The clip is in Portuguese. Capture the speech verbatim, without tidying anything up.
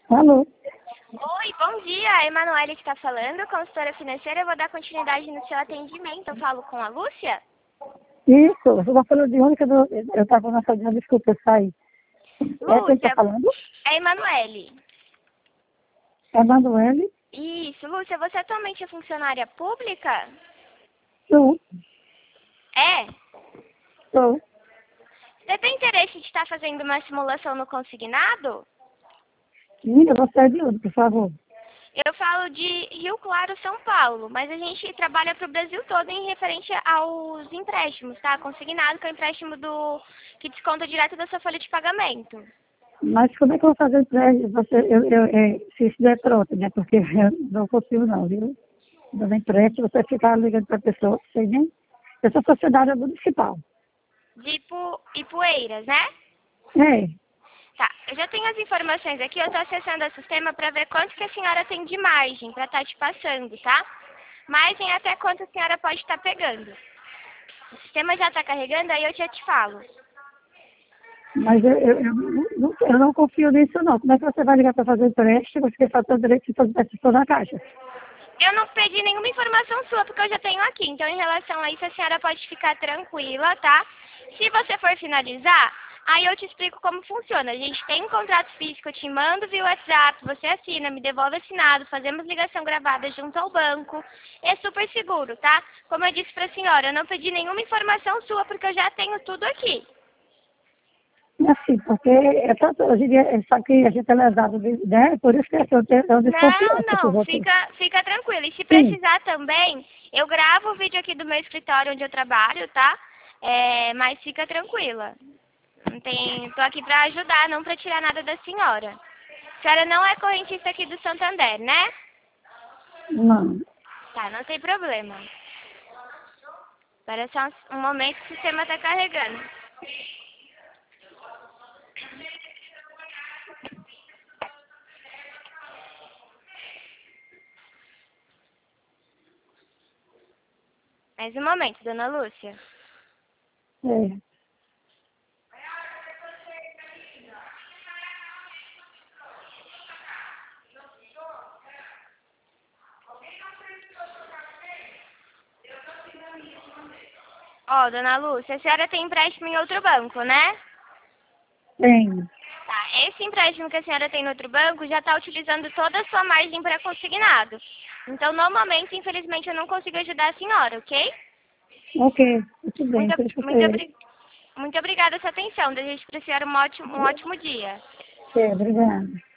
Alô? Oi, bom dia. É Emanuele que está falando, consultora financeira. Eu vou dar continuidade no seu atendimento. Eu falo com a Lúcia? Isso, você está falando de onde que eu eu estava na salinha, desculpa, eu saí. É quem está Lúcia, falando? é Emanuele. É Manuele? Isso, Lúcia, você atualmente é funcionária pública? Sou, É. sou. Você tem interesse de estar fazendo uma simulação no consignado? Menina, você é de onde, por favor? Eu falo de Rio Claro, São Paulo, mas a gente trabalha para o Brasil todo em referente aos empréstimos, tá? Consignado, que é o empréstimo do que desconta direto da sua folha de pagamento. Mas como é que eu vou fazer empréstimo? Você, eu, eu, é, se isso der pronto, né? Porque eu não consigo não, viu? Dando empréstimo, você ficar ligando para a pessoa, sei nem. Eu sou funcionária municipal. De Ipu, Ipueiras, né? É, Tá, eu já tenho as informações aqui, eu estou acessando o sistema para ver quanto que a senhora tem de margem para estar te passando, tá? Margem até quanto a senhora pode estar pegando. O sistema já está carregando, aí eu já te falo. mas eu, eu, eu, não, eu não confio nisso não. Como é que você vai ligar para fazer empréstimo? Você faz o direito de fazer empréstimo na caixa? Eu não pedi nenhuma informação sua, porque eu já tenho aqui. Então, em relação a isso, a senhora pode ficar tranquila, tá? Se você for finalizar, aí eu te explico como funciona. A gente tem um contrato físico, eu te mando via WhatsApp, você assina, me devolve assinado, fazemos ligação gravada junto ao banco. É super seguro, tá? Como eu disse pra senhora, eu não pedi nenhuma informação sua, porque eu já tenho tudo aqui. Assim, porque é tanto, hoje em dia, é só que a gente é lesado, né? Por isso que eu tenho eu Não, desconfiança por não, você. fica, fica tranquilo. E se Sim, precisar também, eu gravo o vídeo aqui do meu escritório onde eu trabalho, tá? É, mas fica tranquila. Não tem, tô aqui pra ajudar, não pra tirar nada da senhora. A senhora não é correntista aqui do Santander, né? não. Tá, não tem problema. Espera só um um momento que o sistema tá carregando. Mais um momento, dona Lúcia. É. Ó, dona Lúcia, a senhora tem empréstimo em outro banco, né? Tem. Tá, esse empréstimo que a senhora tem no outro banco já está utilizando toda a sua margem para consignado. Então, normalmente, infelizmente, eu não consigo ajudar a senhora, ok? Ok, tudo bem, Muito, deixa muito, eu obri- muito obrigada pela sua atenção. Desejo para a senhora um ótimo, um ótimo dia. É, obrigada.